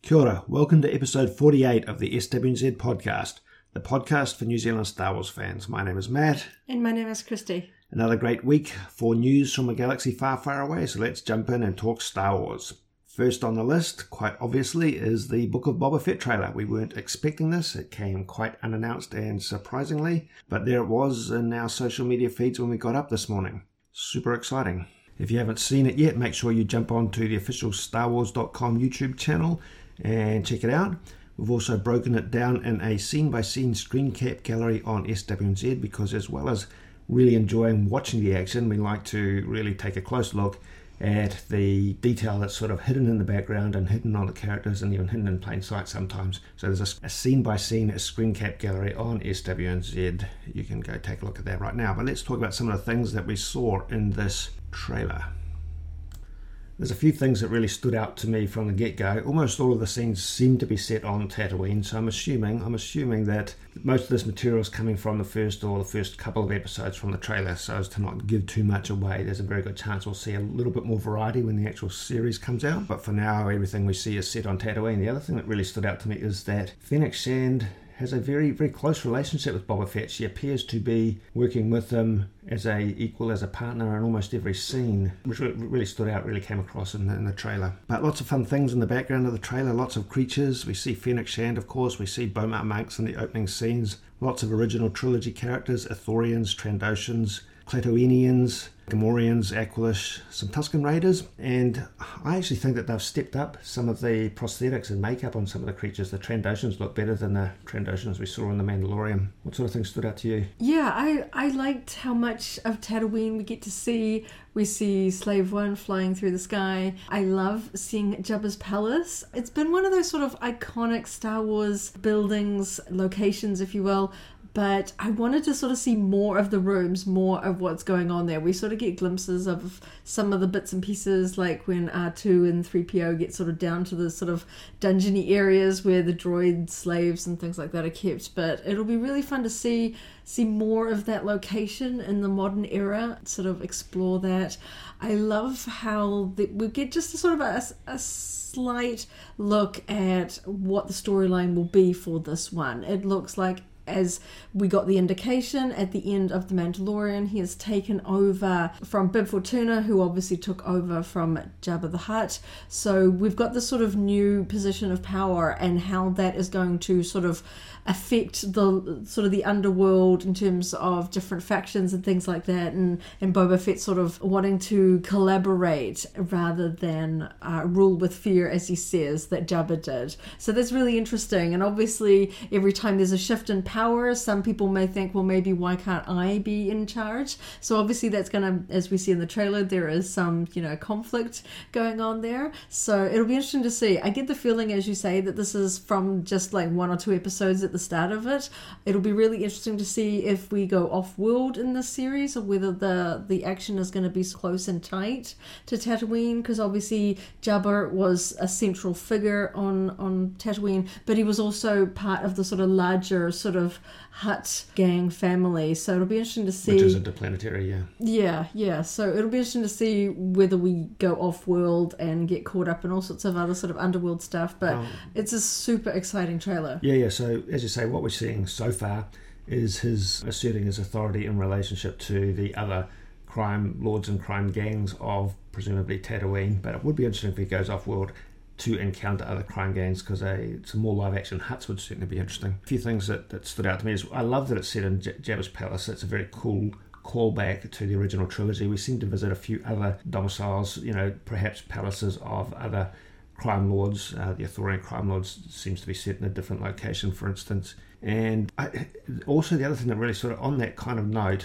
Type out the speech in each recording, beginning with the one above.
Kia ora, welcome to episode 48 of the SWNZ podcast, the podcast for New Zealand Star Wars fans. My name is Matt. And my name is Christy. Another great week for news from a galaxy far, far away, so let's jump in and talk Star Wars. First on the list, quite obviously, is the Book of Boba Fett trailer. We weren't expecting this. It came quite unannounced and surprisingly, but there it was in our social media feeds when we got up this morning. Super exciting. If you haven't seen it yet, make sure you jump onto the official StarWars.com YouTube channel and check it out. We've also broken it down in a scene-by-scene screen cap gallery on SWNZ because as well as really enjoying watching the action, we like to really take a close look at the detail that's sort of hidden in the background and hidden on the characters and even hidden in plain sight sometimes. So there's a scene-by-scene screen cap gallery on SWNZ. You can go take a look at that right now. But let's talk about some of the things that we saw in this trailer. There's a few things that really stood out to me from the get-go. Almost all of the scenes seem to be set on Tatooine, so I'm assuming that most of this material is coming from the first couple of episodes from the trailer, so as to not give too much away. There's a very good chance we'll see a little bit more variety when the actual series comes out, but for now everything we see is set on Tatooine. The other thing that really stood out to me is that Fennec Shand has a very, very close relationship with Boba Fett. She appears to be working with him as a equal, as a partner in almost every scene, which really stood out, really came across in the trailer. But lots of fun things in the background of the trailer, lots of creatures. We see Fennec Shand, of course. We see Beaumont Monks in the opening scenes. Lots of original trilogy characters, Ithorians, Trandoshans, Klatooinians, Gamorreans, Aqualish, some Tusken Raiders, and I actually think that they've stepped up some of the prosthetics and makeup on some of the creatures. The Trandoshans look better than the Trandoshans we saw in The Mandalorian. What sort of things stood out to you? Yeah, I liked how much of Tatooine we get to see. We see Slave One flying through the sky. I love seeing Jabba's palace. It's been one of those sort of iconic Star Wars buildings, locations, if you will. But I wanted to sort of see more of the rooms, more of what's going on there. We sort of get glimpses of some of the bits and pieces, like when R2 and 3PO get sort of down to the sort of dungeony areas where the droid slaves and things like that are kept. But it'll be really fun to see more of that location in the modern era, sort of explore that. I love how we get just a sort of a slight look at what the storyline will be for this one. It looks like, as we got the indication at the end of The Mandalorian, he has taken over from Bib Fortuna, who obviously took over from Jabba the Hutt. So we've got this sort of new position of power and how that is going to sort of affect the underworld in terms of different factions and things like that, and Boba Fett sort of wanting to collaborate rather than rule with fear, as he says that Jabba did. So that's really interesting. And obviously every time there's a shift in power, some people may think, well, maybe why can't I be in charge? So obviously that's going to, as we see in the trailer, there is some conflict going on there. So it'll be interesting to see. I get the feeling, as you say, that this is from just like one or two episodes at the start of it. It'll be really interesting to see if we go off-world in this series, or whether the action is going to be close and tight to Tatooine, because obviously Jabba was a central figure on Tatooine, but he was also part of the sort of larger sort of Hutt gang family. So it'll be interesting to see, which is interplanetary, yeah. So it'll be interesting to see whether we go off-world and get caught up in all sorts of other sort of underworld stuff. But it's a super exciting trailer. Yeah. So as you say, what we're seeing so far is his asserting his authority in relationship to the other crime lords and crime gangs of presumably Tatooine. But it would be interesting if he goes off-world to encounter other crime gangs, because some more live action Hutts would certainly be interesting. A few things that stood out to me is I love that it's set in Jabba's palace. It's a very cool callback to the original trilogy. We seem to visit a few other domiciles, perhaps palaces of other crime lords. The Ithorian crime lords seems to be set in a different location, for instance. And also the other thing that really sort of on that kind of note,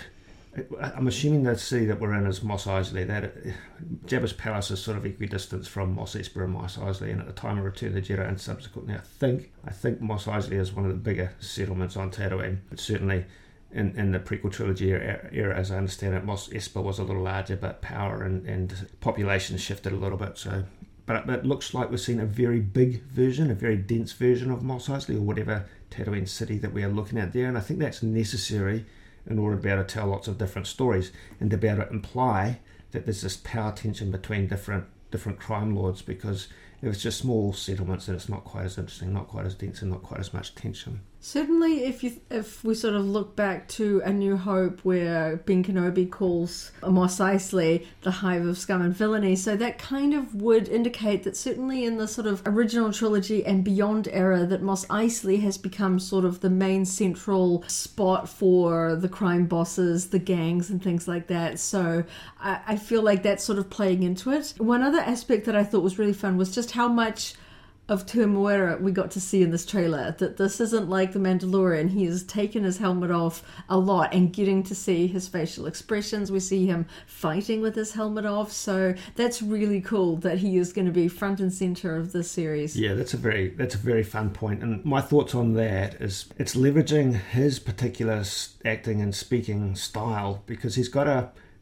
I'm assuming the city that we're in is Mos Eisley. That Jabba's palace is sort of equidistant from Mos Espa and Mos Eisley, and at the time of Return of the Jedi and subsequently, I think Mos Eisley is one of the bigger settlements on Tatooine. But certainly in the prequel trilogy era, as I understand it, Mos Espa was a little larger, but power and population shifted a little bit. So, but it looks like we're seeing a very big version, a very dense version of Mos Eisley, or whatever Tatooine city that we are looking at there, and I think that's necessary in order to be able to tell lots of different stories and to be able to imply that there's this power tension between different crime lords, because if it's just small settlements, then it's not quite as interesting, not quite as dense, and not quite as much tension. Certainly, if we sort of look back to A New Hope, where Ben Kenobi calls Mos Eisley the hive of scum and villainy, so that kind of would indicate that certainly in the sort of original trilogy and beyond era, that Mos Eisley has become sort of the main central spot for the crime bosses, the gangs, and things like that. So I feel like that's sort of playing into it. One other aspect that I thought was really fun was just how much of Temuera we got to see in this trailer, that this isn't like The Mandalorian. He has taken his helmet off a lot and getting to see his facial expressions. We see him fighting with his helmet off, so that's really cool that he is going to be front and center of this series. Yeah, that's a very fun point. And my thoughts on that is it's leveraging his particular acting and speaking style, because he's got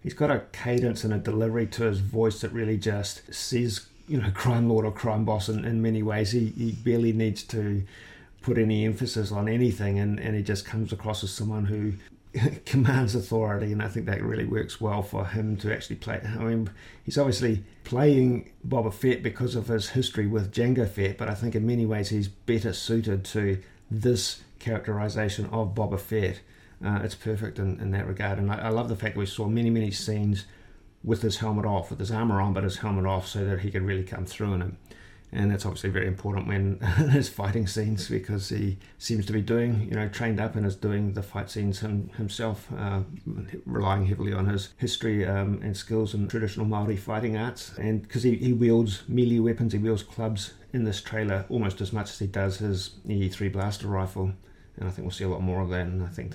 a cadence and a delivery to his voice that really just says, crime lord or crime boss in many ways. He barely needs to put any emphasis on anything, and he just comes across as someone who commands authority, and I think that really works well for him to actually play. I mean, he's obviously playing Boba Fett because of his history with Jango Fett, but I think in many ways he's better suited to this characterization of Boba Fett. It's perfect in that regard, and I love the fact that we saw many scenes with his helmet off, with his armor on, but his helmet off, so that he could really come through in it. And that's obviously very important when his fighting scenes, because he seems to be doing, trained up and is doing the fight scenes himself, relying heavily on his history and skills in traditional Māori fighting arts. And because he wields melee weapons, he wields clubs in this trailer almost as much as he does his E3 blaster rifle. And I think we'll see a lot more of that, and I think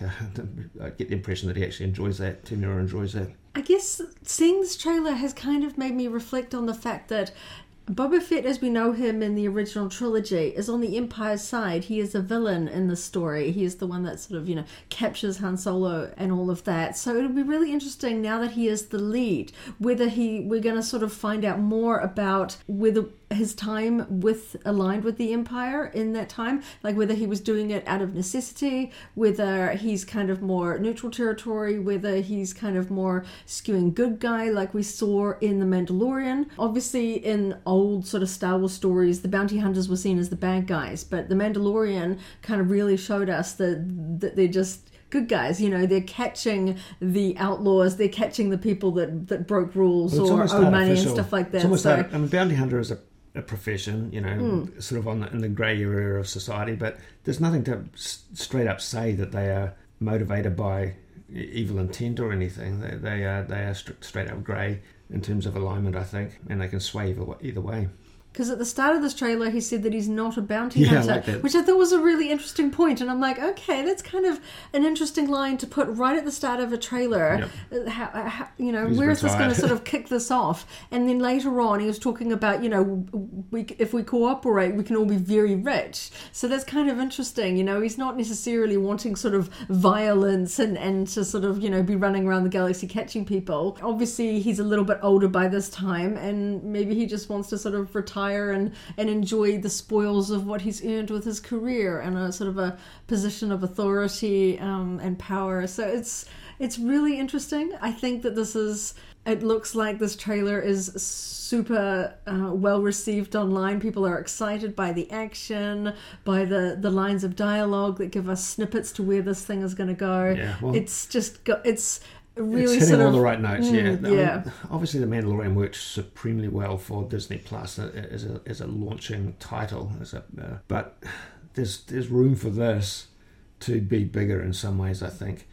I get the impression that he actually enjoys that. Temuera enjoys that. I guess seeing this trailer has kind of made me reflect on the fact that Boba Fett, as we know him in the original trilogy, is on the Empire's side. He is a villain in the story. He is the one that sort of, captures Han Solo and all of that. So it'll be really interesting now that he is the lead, whether we're going to sort of find out more about whether his time aligned with the Empire in that time, like whether he was doing it out of necessity, whether he's kind of more neutral territory, whether he's kind of more skewing good guy like we saw in The Mandalorian. Obviously in old sort of Star Wars stories, the bounty hunters were seen as the bad guys, but The Mandalorian kind of really showed us that they're just good guys. They're catching the outlaws, they're catching the people that broke rules or owe money and stuff like that. It's almost bounty hunter is a profession, sort of in the grey area of society, but there's nothing to straight up say that they are motivated by evil intent or anything. They are straight up grey in terms of alignment, I think, and they can sway either way. Because at the start of this trailer, he said that he's not a bounty hunter, like that. which I thought was a really interesting point. And I'm like, okay, that's kind of an interesting line to put right at the start of a trailer. Yep. How, He's where is this going to retired. sort of kick this off? And then later on, he was talking about, if we cooperate, we can all be very rich. So that's kind of interesting. He's not necessarily wanting sort of violence and to sort of, be running around the galaxy catching people. Obviously, he's a little bit older by this time, and maybe he just wants to sort of retire and enjoy the spoils of what he's earned with his career and a sort of a position of authority and power. So it's really interesting. I think that it looks like this trailer is super well received online. People are excited by the action, by the lines of dialogue that give us snippets to where this thing is going to go. Yeah, well, it's really it's hitting sort of all the right notes. I yeah. mean, obviously, The Mandalorian works supremely well for Disney Plus as a launching title. But there's room for this to be bigger in some ways. I think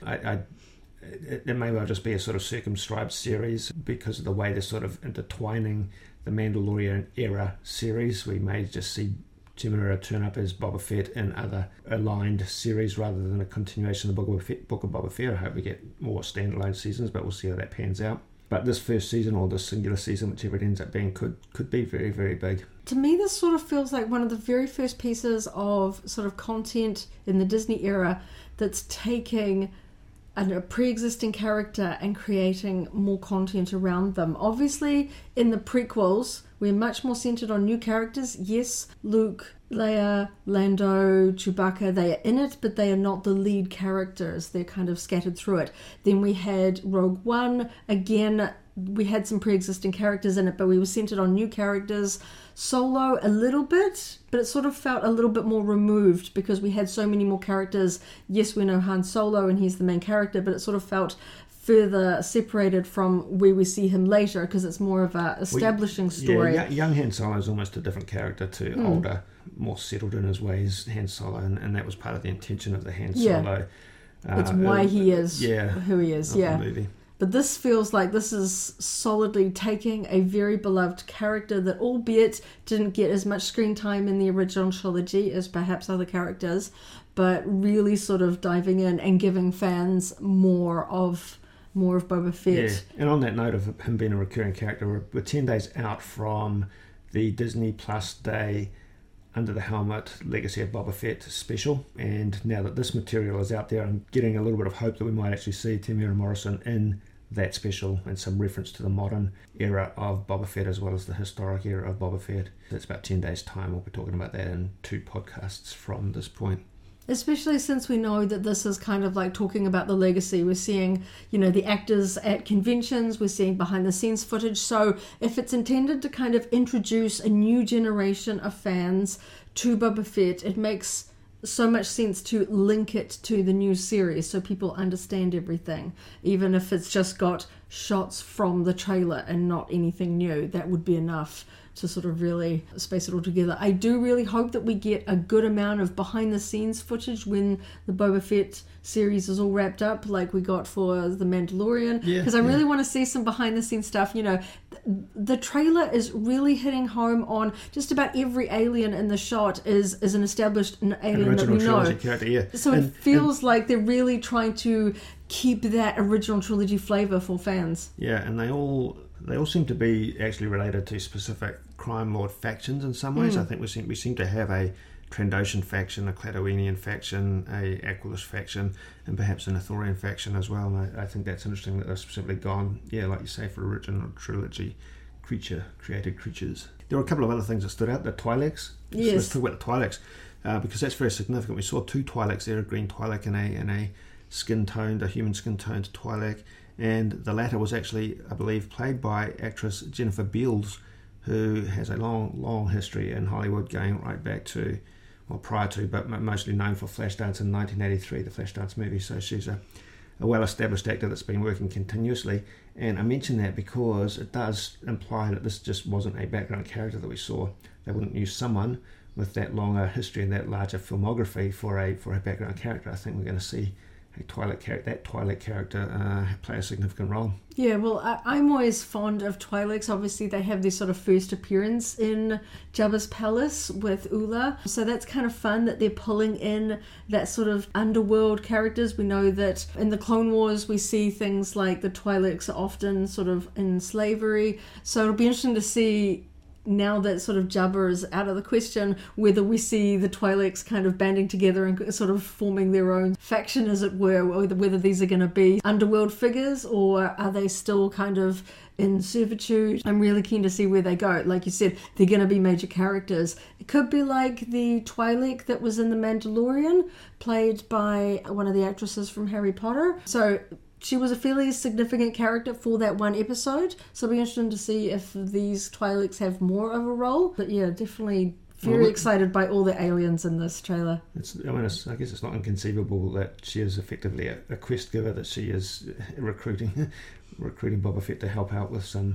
it may well just be a sort of circumscribed series because of the way they're sort of intertwining the Mandalorian era series. We may just see Temuera turn up as Boba Fett in other aligned series rather than a continuation of the Book of Boba Fett. I hope we get more standalone seasons, but we'll see how that pans out. But this first season, or this singular season, whichever it ends up being, could be very, very big. To me, this sort of feels like one of the very first pieces of sort of content in the Disney era that's taking a pre-existing character and creating more content around them. Obviously, in the prequels, We're much more centered on new characters. Yes, Luke, Leia, Lando, Chewbacca, they are in it, but they are not the lead characters. They're kind of scattered through it. Then we had Rogue One. Again, we had some pre-existing characters in it, but we were centered on new characters. Solo, a little bit, but it sort of felt a little bit more removed because we had so many more characters. Yes, we know Han Solo and he's the main character, but it sort of felt further separated from where we see him later because it's more of a establishing story. Yeah, young Han Solo is almost a different character to older, more settled in his ways Han Solo, and that was part of the intention of the Han Solo. It's why he is who he is. The movie. But this feels like this is solidly taking a very beloved character that, albeit didn't get as much screen time in the original trilogy as perhaps other characters, but really sort of diving in and giving fans more of Boba Fett. Yeah, and on that note of him being a recurring character, we're 10 days out from the Disney Plus Day Under the Helmet Legacy of Boba Fett special, and now that this material is out there, I'm getting a little bit of hope that we might actually see Temuera Morrison in that special and some reference to the modern era of Boba Fett as well as the historic era of Boba Fett. That's about 10 days time. We'll be talking about that in 2 podcasts from this point. Especially since we know that this is kind of like talking about the legacy. We're seeing, the actors at conventions, we're seeing behind the scenes footage. So if it's intended to kind of introduce a new generation of fans to Boba Fett, it makes so much sense to link it to the new series so people understand everything. Even if it's just got shots from the trailer and not anything new, that would be enough to sort of really space it all together. I do really hope that we get a good amount of behind the scenes footage when the Boba Fett series is all wrapped up, like we got for The Mandalorian, because I really want to see some behind the scenes stuff. The trailer is really hitting home on just about every alien in the shot is an established alien that we know. Character, so it feels like they're really trying to keep that original trilogy flavor for fans. Yeah, and they all seem to be actually related to specific crime lord factions in some ways. I think we seem to have a Trandoshan faction, a Klatooinian faction, a Aqualish faction, and perhaps an Ithorian faction as well. And I think that's interesting that they've specifically gone, like you say, for original trilogy created creatures. There were a couple of other things that stood out. The Twi'leks. Yes. Let's talk about the Twi'leks because that's very significant. We saw 2 Twi'leks there, a green Twi'lek and a human skin-toned Twi'lek. And the latter was actually, I believe, played by actress Jennifer Beals, who has a long history in Hollywood going right back to, prior to, but mostly known for Flashdance in 1983, the Flashdance movie. So she's a well-established actor that's been working continuously. And I mention that because it does imply that this just wasn't a background character that we saw. They wouldn't use someone with that longer history and that larger filmography for a background character. I think we're going to see that Twi'lek character play a significant role. Yeah, well, I'm always fond of Twi'leks. Obviously, they have their sort of first appearance in Jabba's palace with Ula. So that's kind of fun that they're pulling in that sort of underworld characters. We know that in the Clone Wars, we see things like the Twi'leks are often sort of in slavery. So it'll be interesting to see, now that sort of Jabba is out of the question, whether we see the Twi'leks kind of banding together and sort of forming their own faction, as it were, or whether these are going to be underworld figures or are they still kind of in servitude. I'm really keen to see where they go. Like you said, they're going to be major characters. It could be like the Twi'lek that was in The Mandalorian, played by one of the actresses from Harry Potter. So she was a fairly significant character for that one episode, so it'll be interesting to see if these Twi'leks have more of a role. But yeah, definitely very excited by all the aliens in this trailer. I guess it's not inconceivable that she is effectively a quest giver, that she is recruiting Boba Fett to help out with some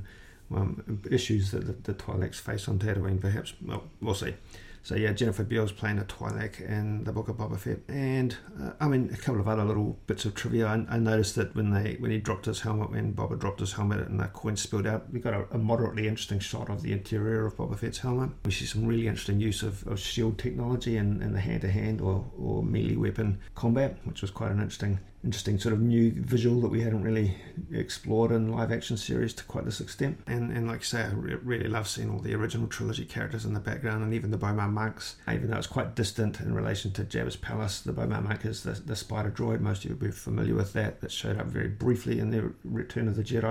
issues that the Twi'leks face on Tatooine, perhaps. Well, we'll see. So yeah, Jennifer Beals playing a Twi'lek in the Book of Boba Fett. And a couple of other little bits of trivia. I noticed that when Boba dropped his helmet and the coin spilled out, we got a moderately interesting shot of the interior of Boba Fett's helmet. We see some really interesting use of shield technology in the hand-to-hand or melee weapon combat, which was quite an interesting sort of new visual that we hadn't really explored in live action series to quite this extent. And like I say, I really love seeing all the original trilogy characters in the background, and even the Boma monks, even though it's quite distant in relation to Jabba's palace. The Boma monk is the spider droid. Most of you will be familiar with that showed up very briefly in the Return of the Jedi.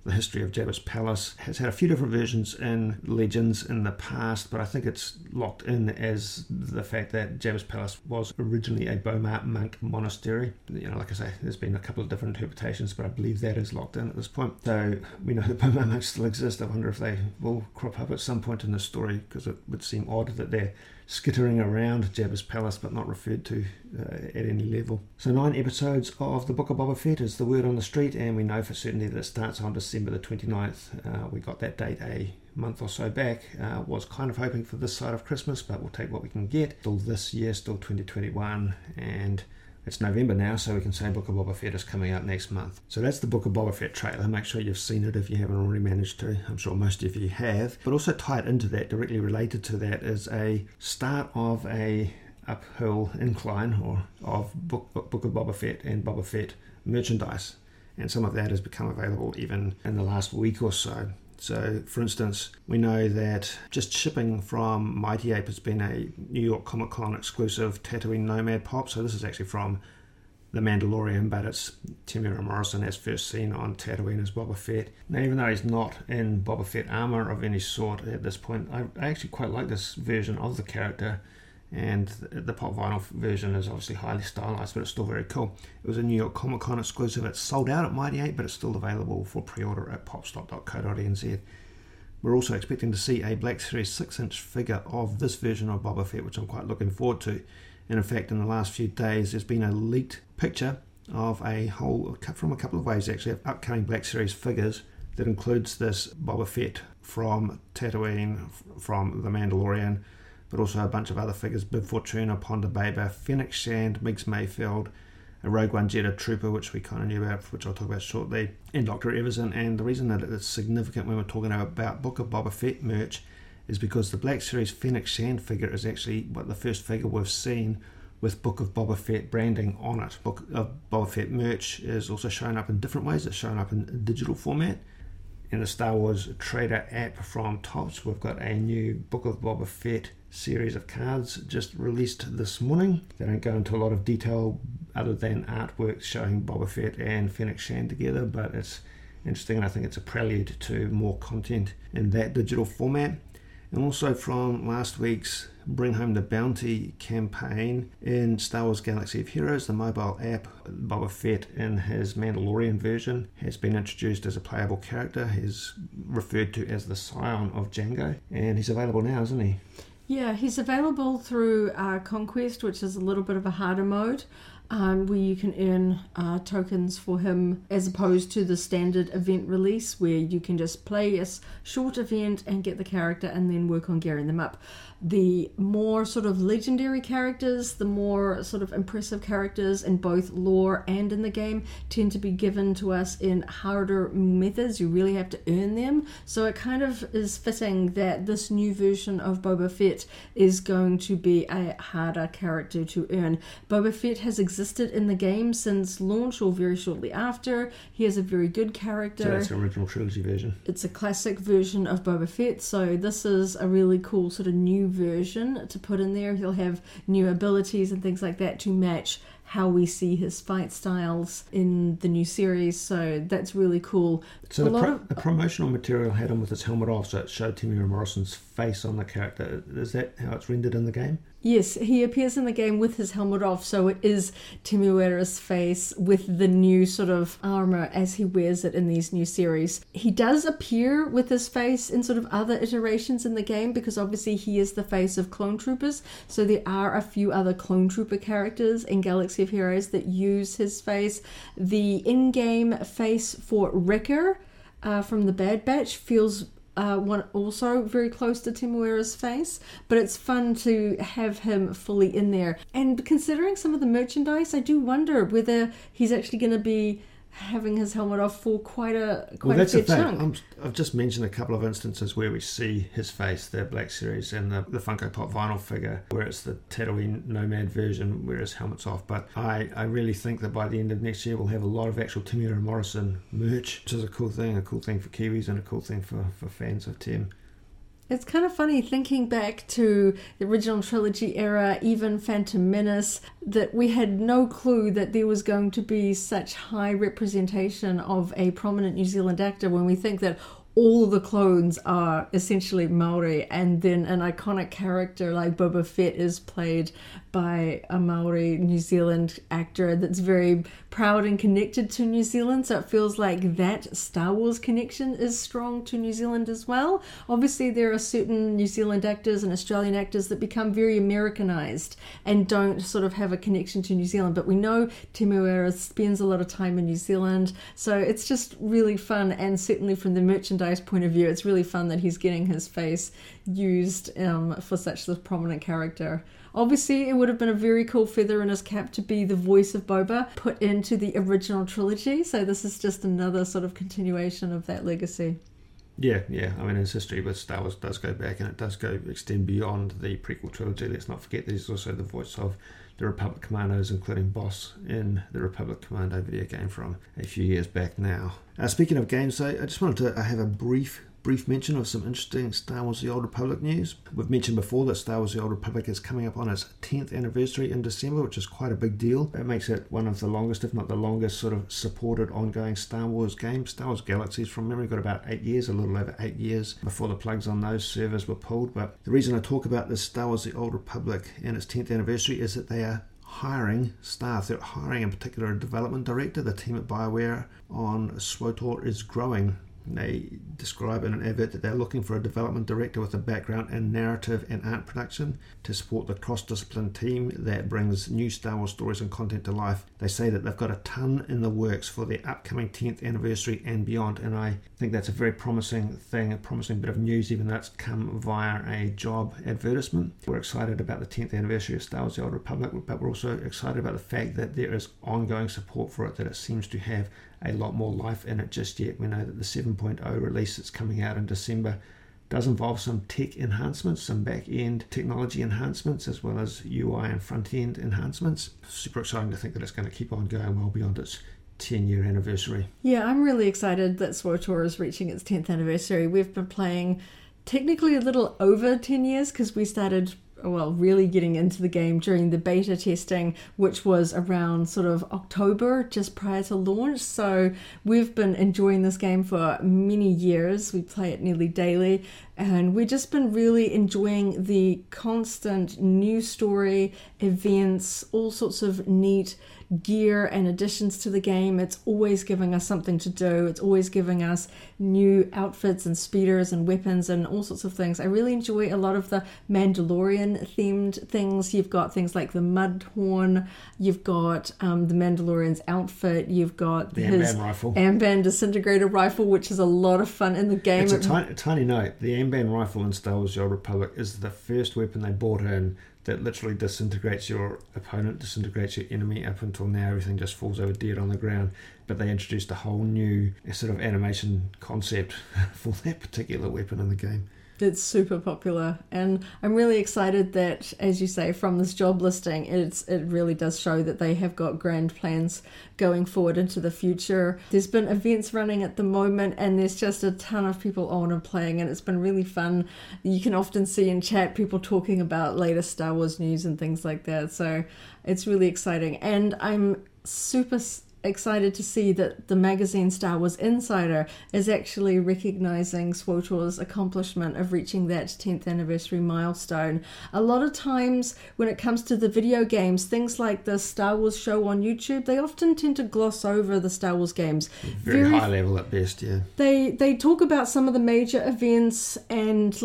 the history of Jabba's palace. Has had a few different versions in Legends in the past, but I think it's locked in as the fact that Jabba's palace was originally a Boma monk monastery. Like I say, there's been a couple of different interpretations, but I believe that is locked in at this point. So we know that Boma monks still exist. I wonder if they will crop up at some point in the story, because it would seem odd that they're skittering around Jabba's palace but not referred to at any level. So 9 episodes of the Book of Boba Fett is the word on the street, and we know for certainty that it starts on December the 29th. We got that date a month or so back. Was kind of hoping for this side of Christmas, but we'll take what we can get. Still this year, still 2021, and it's November now, so we can say Book of Boba Fett is coming out next month. So that's the Book of Boba Fett trailer. Make sure you've seen it if you haven't already managed to. I'm sure most of you have. But also tied into that, directly related to that, is a start of a uphill incline of Book of Boba Fett and Boba Fett merchandise. And some of that has become available even in the last week or so. So, for instance, we know that just shipping from Mighty Ape has been a New York Comic Con exclusive Tatooine Nomad pop. So this is actually from The Mandalorian, but it's Temuera Morrison as first seen on Tatooine as Boba Fett. Now, even though he's not in Boba Fett armor of any sort at this point, I actually quite like this version of the character. And the pop vinyl version is obviously highly stylized, but it's still very cool. It was a New York Comic Con exclusive. It's sold out at Mighty Ape, but it's still available for pre-order at popstop.co.nz. We're also expecting to see a Black Series 6-inch figure of this version of Boba Fett, which I'm quite looking forward to. And in fact, in the last few days, there's been a leaked picture of from a couple of ways actually, of upcoming Black Series figures that includes this Boba Fett from Tatooine, from The Mandalorian, but also a bunch of other figures: Bib Fortuna, Ponda Baba, Fennec Shand, Migs Mayfield, a Rogue One Jedha Trooper, which we kind of knew about, which I'll talk about shortly, and Dr. Everson. And the reason that it's significant when we're talking about Book of Boba Fett merch is because the Black Series Fennec Shand figure is actually the first figure we've seen with Book of Boba Fett branding on it. Book of Boba Fett merch is also shown up in different ways. It's shown up in digital format. In the Star Wars Trader app from Topps, we've got a new Book of Boba Fett series of cards just released this morning. They don't go into a lot of detail other than artwork showing Boba Fett and Fennec Shand together, but it's interesting, and I think it's a prelude to more content in that digital format. And also from last week's Bring Home the Bounty campaign in Star Wars Galaxy of Heroes, the mobile app, Boba Fett in his Mandalorian version has been introduced as a playable character. He's referred to as the Scion of Django, and he's available now, isn't he? Yeah, he's available through Conquest, which is a little bit of a harder mode, where you can earn tokens for him, as opposed to the standard event release where you can just play a short event and get the character and then work on gearing them up. The more sort of legendary characters, the more sort of impressive characters in both lore and in the game tend to be given to us in harder methods. You really have to earn them. So it kind of is fitting that this new version of Boba Fett is going to be a harder character to earn. Boba Fett has existed in the game since launch or very shortly after. He has a very good character. So that's the original trilogy version. It's a classic version of Boba Fett, so this is a really cool sort of new version to put in there. He'll have new abilities and things like that to match how we see his fight styles in the new series, so that's really cool. So the promotional material had him with his helmet off, so it showed Temuera Morrison's face on the character. Is that how it's rendered in the game? Yes, he appears in the game with his helmet off, so it is Temuera's face with the new sort of armor as he wears it in these new series. He does appear with his face in sort of other iterations in the game, because obviously he is the face of Clone Troopers, so there are a few other Clone Trooper characters in Galaxy of Heroes that use his face. The in-game face for Wrecker from the Bad Batch feels one also very close to Temuera's face, but it's fun to have him fully in there. And considering some of the merchandise, I do wonder whether he's actually going to be having his helmet off for quite a fair chunk. I've just mentioned a couple of instances where we see his face, the Black Series and the Funko Pop vinyl figure, where it's the Tatooine Nomad version where his helmet's off. But I really think that by the end of next year we'll have a lot of actual Temuera Morrison merch, which is a cool thing for Kiwis and a cool thing for fans of Tem. It's kind of funny thinking back to the original trilogy era, even Phantom Menace, that we had no clue that there was going to be such high representation of a prominent New Zealand actor when we think that all the clones are essentially Maori, and then an iconic character like Boba Fett is played by a Maori New Zealand actor that's very proud and connected to New Zealand. So it feels like that Star Wars connection is strong to New Zealand as well. Obviously, there are certain New Zealand actors and Australian actors that become very Americanized and don't sort of have a connection to New Zealand. But we know Temuera spends a lot of time in New Zealand. So it's just really fun. And certainly from the merchandise point of view, it's really fun that he's getting his face used for such a prominent character. Obviously, it would have been a very cool feather in his cap to be the voice of Boba put into the original trilogy. So this is just another sort of continuation of that legacy. Yeah. I mean, his history with Star Wars does go back, and it does extend beyond the prequel trilogy. Let's not forget that he's also the voice of the Republic Commandos, including Boss in the Republic Commando video game from a few years back now. Speaking of games, though, I just wanted to have a brief mention of some interesting Star Wars The Old Republic news. We've mentioned before that Star Wars The Old Republic is coming up on its 10th anniversary in December, which is quite a big deal. It makes it one of the longest, if not the longest, sort of supported ongoing Star Wars game. Star Wars Galaxies, from memory, got about 8 years, a little over 8 years before the plugs on those servers were pulled. But the reason I talk about this Star Wars The Old Republic and its 10th anniversary is that they are hiring staff. They're hiring in particular a development director. The team at BioWare on SWTOR is growing. They describe in an advert that they're looking for a development director with a background in narrative and art production to support the cross-discipline team that brings new Star Wars stories and content to life. They say that they've got a ton in the works for the upcoming 10th anniversary and beyond, and I think that's a very promising thing, a promising bit of news, even though it's come via a job advertisement. We're excited about the 10th anniversary of Star Wars The Old Republic, but we're also excited about the fact that there is ongoing support for it, that it seems to have a lot more life in it just yet. We know that the 7.0 release that's coming out in December does involve some tech enhancements, some back-end technology enhancements, as well as UI and front-end enhancements. Super exciting to think that it's going to keep on going well beyond its 10-year anniversary. Yeah, I'm really excited that SWTOR is reaching its 10th anniversary. We've been playing technically a little over 10 years because we started really getting into the game during the beta testing, which was around sort of October, just prior to launch. So we've been enjoying this game for many years. We play it nearly daily, and we've just been really enjoying the constant new story, events, all sorts of neat gear and additions to the game. It's always giving us something to do. It's always giving us new outfits and speeders and weapons and all sorts of things. I really enjoy a lot of the Mandalorian themed things. You've got things like the Mudhorn, you've got the Mandalorian's outfit, you've got his Amban disintegrator rifle, which is a lot of fun in the game. It's a tiny note. The Amban rifle in Star Wars The Old Republic is the first weapon they brought in that literally disintegrates your opponent, disintegrates your enemy. Up until now, everything just falls over dead on the ground. But they introduced a whole new sort of animation concept for that particular weapon in the game. It's super popular, and I'm really excited that, as you say, from this job listing, it really does show that they have got grand plans going forward into the future. There's been events running at the moment, and there's just a ton of people on and playing, and it's been really fun. You can often see in chat people talking about latest Star Wars news and things like that, so it's really exciting. And I'm super excited to see that the magazine Star Wars Insider is actually recognizing SWTOR's accomplishment of reaching that 10th anniversary milestone. A lot of times when it comes to the video games, things like the Star Wars show on YouTube, they often tend to gloss over the Star Wars games. Very high level at best, yeah. They talk about some of the major events, and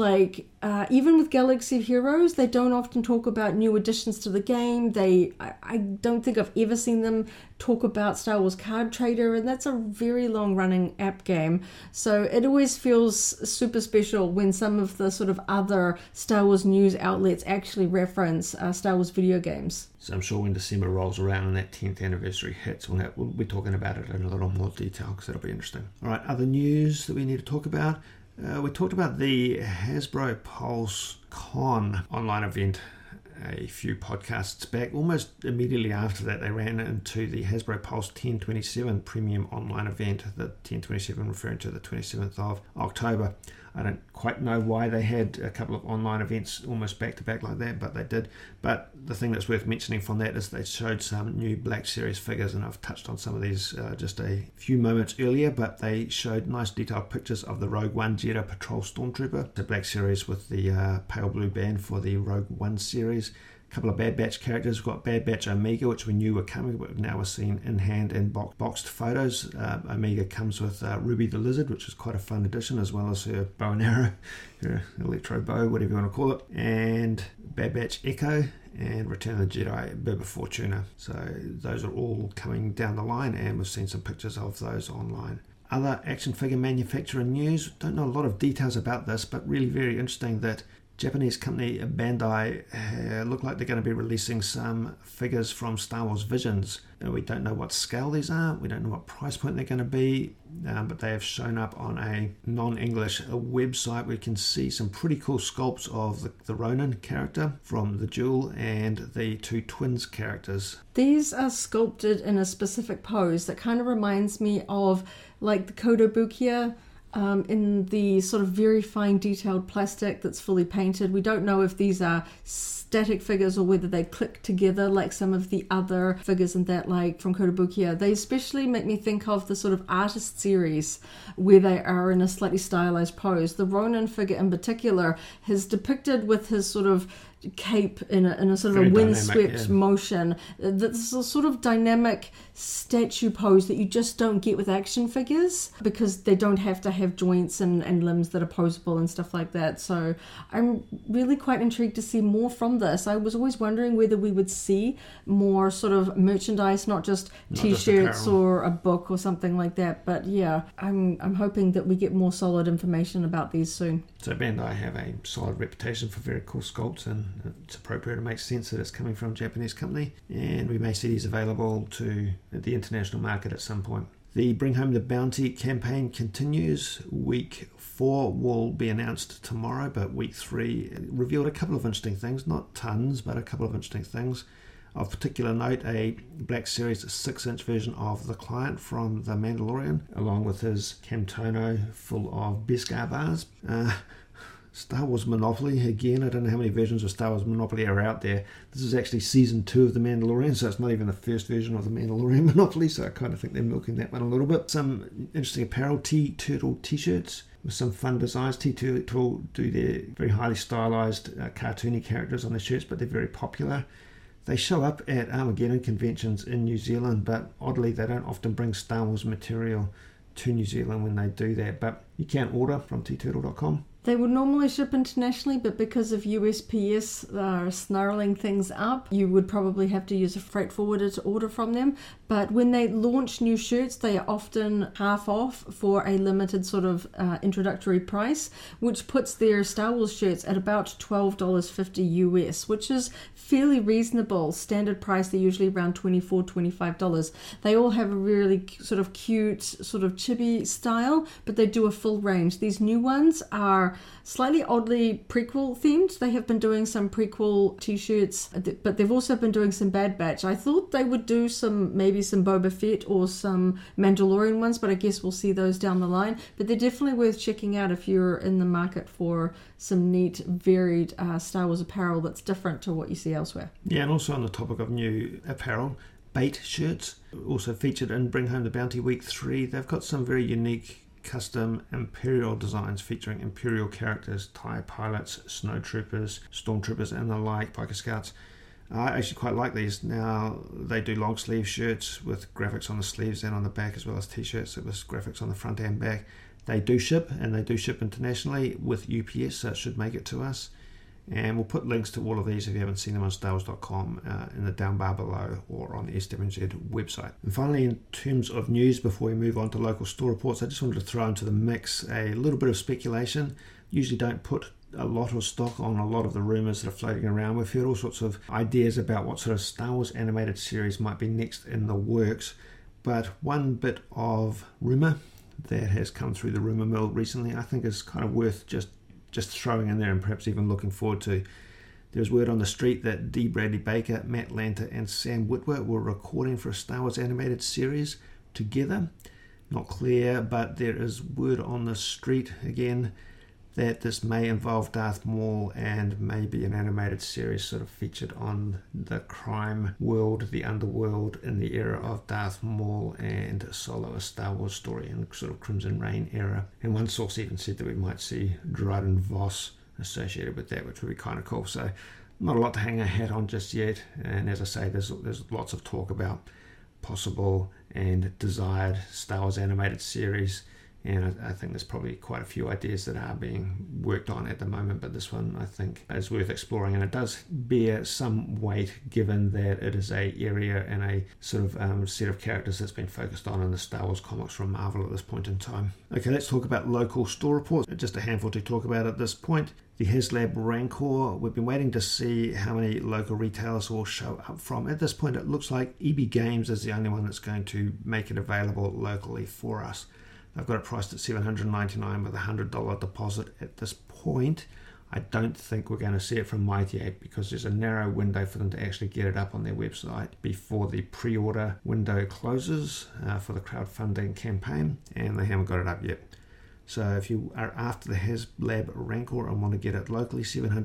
even with Galaxy of Heroes, they don't often talk about new additions to the game. I don't think I've ever seen them talk about Star Wars Card Trader, and that's a very long-running app game. So it always feels super special when some of the sort of other Star Wars news outlets actually reference Star Wars video games. So I'm sure when December rolls around and that 10th anniversary hits, we'll be talking about it in a little more detail, because that'll be interesting. All right, other news that we need to talk about. We talked about the Hasbro Pulse Con online event a few podcasts back. Almost immediately after that, they ran into the Hasbro Pulse 1027 premium online event, the 1027 referring to the 27th of October. I don't quite know why they had a couple of online events almost back to back like that, but they did. But the thing that's worth mentioning from that is they showed some new Black Series figures, and I've touched on some of these just a few moments earlier, but they showed nice detailed pictures of the Rogue One Jedha Patrol Stormtrooper, the Black Series with the pale blue band for the Rogue One series. A couple of Bad Batch characters. We've got Bad Batch Omega, which we knew were coming, but now we're seeing in hand and boxed photos. Omega comes with Ruby the Lizard, which is quite a fun addition, as well as her bow and arrow, her electro bow, whatever you want to call it, and Bad Batch Echo, and Return of the Jedi Boba Fortuna. So those are all coming down the line, and we've seen some pictures of those online. Other action figure manufacturer news. Don't know a lot of details about this, but really very interesting that Japanese company Bandai look like they're going to be releasing some figures from Star Wars Visions. We don't know what scale these are, we don't know what price point they're going to be, but they have shown up on a non-English website. We can see some pretty cool sculpts of the Ronin character from the Duel and the two twins characters. These are sculpted in a specific pose that kind of reminds me of like the Kotobukiya, in the sort of very fine detailed plastic that's fully painted. We don't know if these are static figures or whether they click together like some of the other figures and that, like from Kotobukiya. They especially make me think of the sort of artist series where they are in a slightly stylized pose. The Ronin figure in particular is depicted with his sort of cape in a sort of a windswept motion. That's a sort of dynamic statue pose that you just don't get with action figures because they don't have to have joints and limbs that are posable and stuff like that. So I'm really quite intrigued to see more from this. I was always wondering whether we would see more sort of merchandise, not just t-shirts or a book or something like that. But yeah, I'm hoping that we get more solid information about these soon. So Bandai have a solid reputation for very cool sculpts, and it's appropriate, it makes sense that it's coming from a Japanese company, and we may see these available to the international market at some point. The Bring Home the Bounty campaign continues. Week 4 will be announced tomorrow, but week 3 revealed a couple of interesting things, not tons, but a couple of interesting things. Of particular note, a Black Series 6-inch version of The Client from The Mandalorian, along with his Camtono full of Beskar bars. Star Wars Monopoly, again, I don't know how many versions of Star Wars Monopoly are out there. This is actually season 2 of The Mandalorian, so it's not even the first version of The Mandalorian Monopoly, so I kind of think they're milking that one a little bit. Some interesting apparel, T-Turtle t-shirts with some fun designs. T-Turtle do their very highly stylized cartoony characters on their shirts, but they're very popular. They show up at Armageddon conventions in New Zealand, but oddly they don't often bring Star Wars material to New Zealand when they do that. But you can order from tturtle.com. They would normally ship internationally, but because of USPS snarling things up, you would probably have to use a freight forwarder to order from them. But when they launch new shirts, they are often half off for a limited sort of introductory price, which puts their Star Wars shirts at about $12.50 US, which is fairly reasonable. Standard price, they're usually around $24, $25. They all have a really sort of cute, sort of chibi style, but they do a full range. These new ones are slightly oddly prequel themed. They have been doing some prequel t-shirts, but they've also been doing some Bad Batch. I thought they would do maybe some Boba Fett or some Mandalorian ones, but I guess we'll see those down the line. But they're definitely worth checking out if you're in the market for some neat, varied Star Wars apparel that's different to what you see elsewhere. Yeah, and also on the topic of new apparel, Bait shirts, also featured in Bring Home the Bounty Week 3. They've got some very unique custom Imperial designs featuring Imperial characters, TIE pilots, snowtroopers, stormtroopers and the like, Piker Scouts. I actually quite like these. Now, they do long sleeve shirts with graphics on the sleeves and on the back, as well as t-shirts with graphics on the front and back. They do ship, and they do ship internationally with UPS, so it should make it to us. And we'll put links to all of these if you haven't seen them on StarWars.com in the down bar below or on the SWZ website. And finally, in terms of news, before we move on to local store reports, I just wanted to throw into the mix a little bit of speculation. Usually don't put a lot of stock on a lot of the rumours that are floating around. We've heard all sorts of ideas about what sort of Star Wars animated series might be next in the works. But one bit of rumour that has come through the rumour mill recently I think is kind of worth just throwing in there and perhaps even looking forward to. There's word on the street that D. Bradley Baker, Matt Lanter and Sam Witwer were recording for a Star Wars animated series together. Not clear, but there is word on the street again that this may involve Darth Maul and maybe an animated series sort of featured on the crime world, the underworld in the era of Darth Maul and Solo, a Star Wars story in sort of Crimson Reign era. And one source even said that we might see Dryden Voss associated with that, which would be kind of cool. So not a lot to hang a hat on just yet. And as I say, there's lots of talk about possible and desired Star Wars animated series, and I think there's probably quite a few ideas that are being worked on at the moment, but this one I think is worth exploring, and it does bear some weight given that it is a area and a sort of set of characters that's been focused on in the Star Wars comics from Marvel at this point in time. Okay, let's talk about local store reports. Just a handful to talk about at this point. The HasLab Rancor, we've been waiting to see how many local retailers will show up from. At this point, it looks like EB Games is the only one that's going to make it available locally for us. They've got it priced at $7.99 with a $100 deposit at this point. I don't think we're going to see it from Mighty Ape because there's a narrow window for them to actually get it up on their website before the pre-order window closes for the crowdfunding campaign, and they haven't got it up yet. So if you are after the HasLab Rancor and want to get it locally,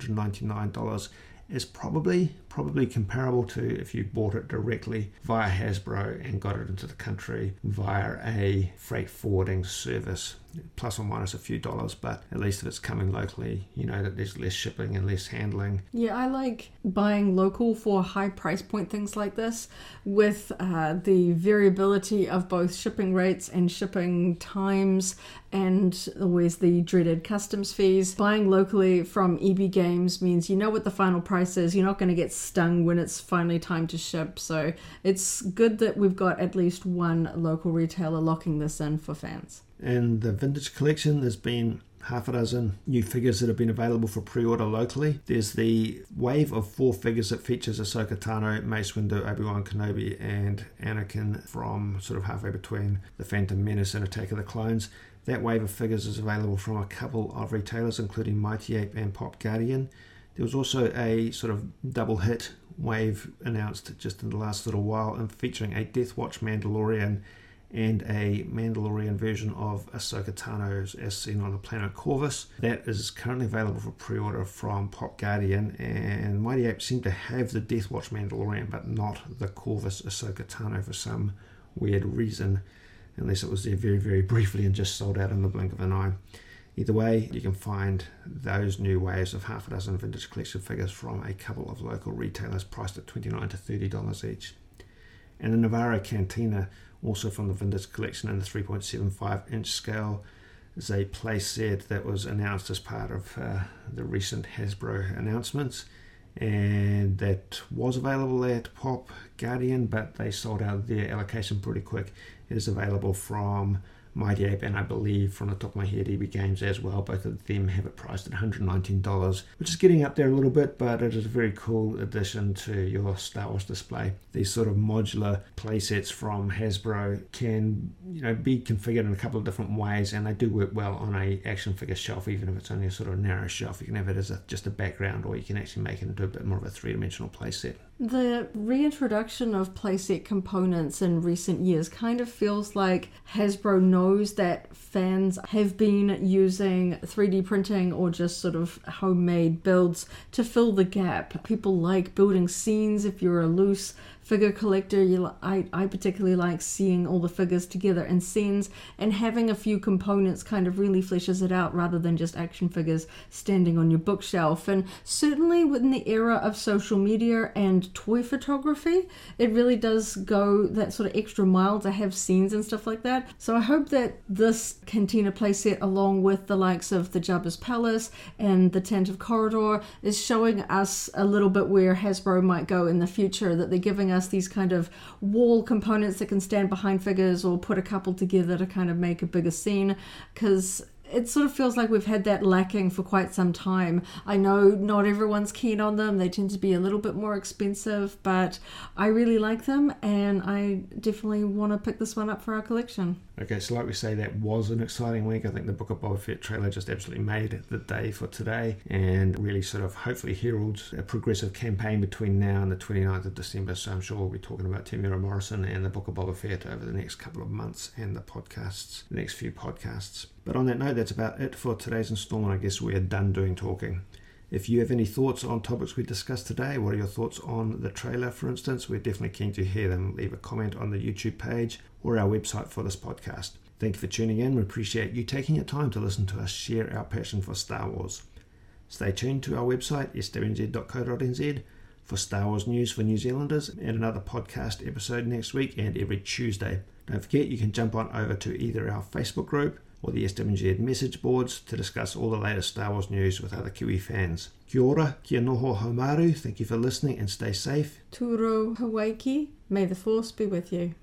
$799 is probably comparable to if you bought it directly via Hasbro and got it into the country via a freight forwarding service, plus or minus a few dollars, but at least if it's coming locally, you know that there's less shipping and less handling. Yeah, I like buying local for high price point things like this with the variability of both shipping rates and shipping times and always the dreaded customs fees. Buying locally from EB Games means you know what the final price is. You're not going to get stung when it's finally time to ship. So it's good that we've got at least one local retailer locking this in for fans. In the Vintage Collection, there's been half a dozen new figures that have been available for pre-order locally. There's the wave of 4 figures that features Ahsoka Tano, Mace Windu, Obi-Wan Kenobi, and Anakin from sort of halfway between The Phantom Menace and Attack of the Clones. That wave of figures is available from a couple of retailers, including Mighty Ape and Pop Guardian. There was also a sort of double hit wave announced just in the last little while, and featuring a Death Watch Mandalorian and a Mandalorian version of Ahsoka Tano as seen on the planet Corvus. That is currently available for pre-order from Pop Guardian, and Mighty Ape seem to have the Death Watch Mandalorian but not the Corvus Ahsoka Tano for some weird reason, unless it was there very, very briefly and just sold out in the blink of an eye. Either way, you can find those new waves of half a dozen Vintage Collection figures from a couple of local retailers priced at $29 to $30 each. And the Navarro Cantina, also from the Vintage Collection in the 3.75 inch scale, is a playset that was announced as part of the recent Hasbro announcements, and that was available at Pop Guardian, but they sold out their allocation pretty quick. It is available from Mighty Ape and I believe from the top of my head EB Games as well. Both of them have it priced at $119, which is getting up there a little bit, but it is a very cool addition to your Star Wars display. These sort of modular playsets from Hasbro can, be configured in a couple of different ways, and they do work well on a action figure shelf, even if it's only a sort of narrow shelf. You can have it as just a background, or you can actually make it into a bit more of a three-dimensional playset. The reintroduction of playset components in recent years kind of feels like Hasbro knows that fans have been using 3D printing or just sort of homemade builds to fill the gap. People like building scenes. If you're a loose figure collector, I particularly like seeing all the figures together in scenes, and having a few components kind of really fleshes it out rather than just action figures standing on your bookshelf. And certainly within the era of social media and toy photography, it really does go that sort of extra mile to have scenes and stuff like that. So I hope that this Cantina playset, along with the likes of the Jabba's Palace and the Tantive Corridor, is showing us a little bit where Hasbro might go in the future, that they're giving us these kind of wall components that can stand behind figures or put a couple together to kind of make a bigger scene, because it sort of feels like we've had that lacking for quite some time. I know not everyone's keen on them. They tend to be a little bit more expensive, but I really like them, and I definitely want to pick this one up for our collection. Okay, so like we say, that was an exciting week. I think the Book of Boba Fett trailer just absolutely made the day for today, and really sort of hopefully heralds a progressive campaign between now and the 29th of December. So I'm sure we'll be talking about Temuera Morrison and the Book of Boba Fett over the next couple of months and the next few podcasts. But on that note, that's about it for today's installment. I guess we're done doing talking. If you have any thoughts on topics we discussed today, what are your thoughts on the trailer, for instance? We're definitely keen to hear them. Leave a comment on the YouTube page or our website for this podcast. Thank you for tuning in. We appreciate you taking your time to listen to us share our passion for Star Wars. Stay tuned to our website, swnz.co.nz, for Star Wars news for New Zealanders and another podcast episode next week and every Tuesday. Don't forget, you can jump on over to either our Facebook group or the SWZ message boards to discuss all the latest Star Wars news with other Kiwi fans. Kia ora, kia noho haumaru, thank you for listening and stay safe. Turo Hawaii, may the force be with you.